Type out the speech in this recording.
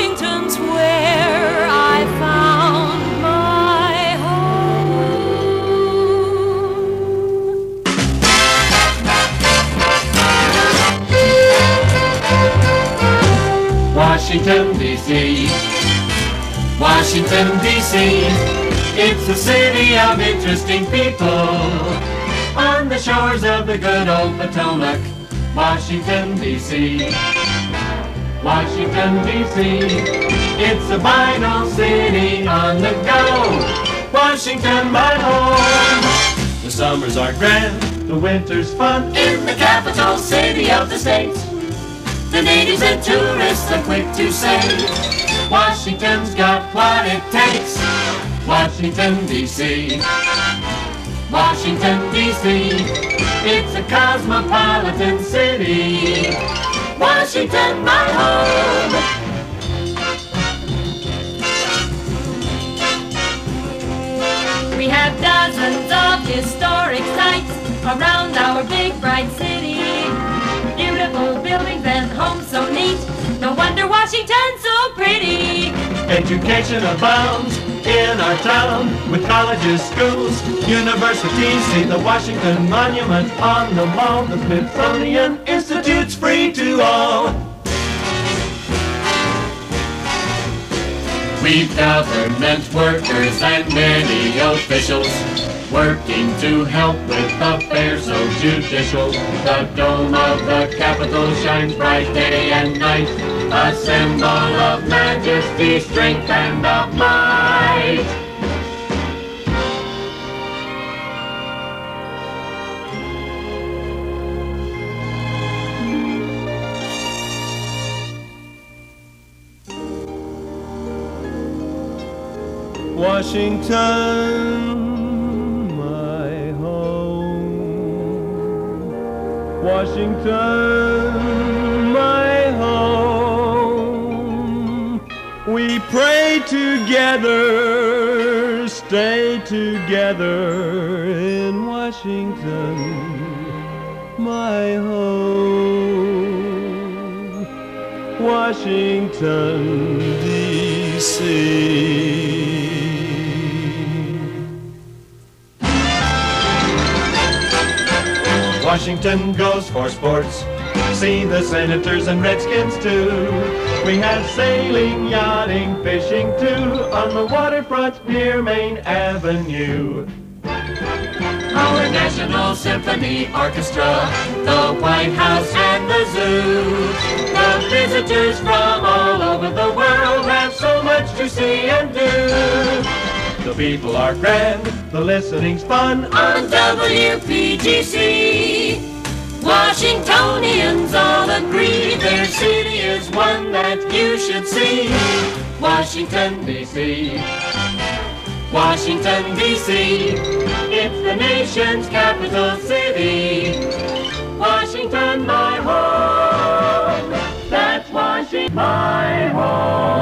Washington's where I found my home. Washington, D.C. Washington, D.C. It's a city of interesting people on the shores of the good old Potomac. Washington, D.C. Washington, D.C. It's a vinyl city on the go. Washington, my home. The summers are grand, the winter's fun in the capital city of the state. The natives and tourists are quick to say Washington's got what it takes. Washington, D.C. Washington, D.C. It's a cosmopolitan city. Washington, my home. We have dozens of historic sites around our big bright city. Beautiful buildings and homes so neat. No wonder Washington's so pretty. Education abounds in our town with colleges, schools, universities. See the Washington Monument on the mall. The Smithsonian Institute's free to all. We've government workers and many officials working to help with affairs so judicial. The dome of the Capitol shines bright day and night, a symbol of majesty, strength, and of might. Washington, my home. Washington, my home. We pray together, stay together in Washington, my home. Washington, D.C. Washington goes for sports. See the Senators and Redskins too. We have sailing, yachting, fishing too on the waterfront near Main Avenue. Our National Symphony Orchestra, the White House and the zoo. The visitors from all over the world have so much to see and do. The people are grand, the listening's fun on WPGC. Washingtonians all agree their city is one that you should see. Washington, D.C. Washington, D.C. It's the nation's capital city. Washington, my home. That's Washington, my home.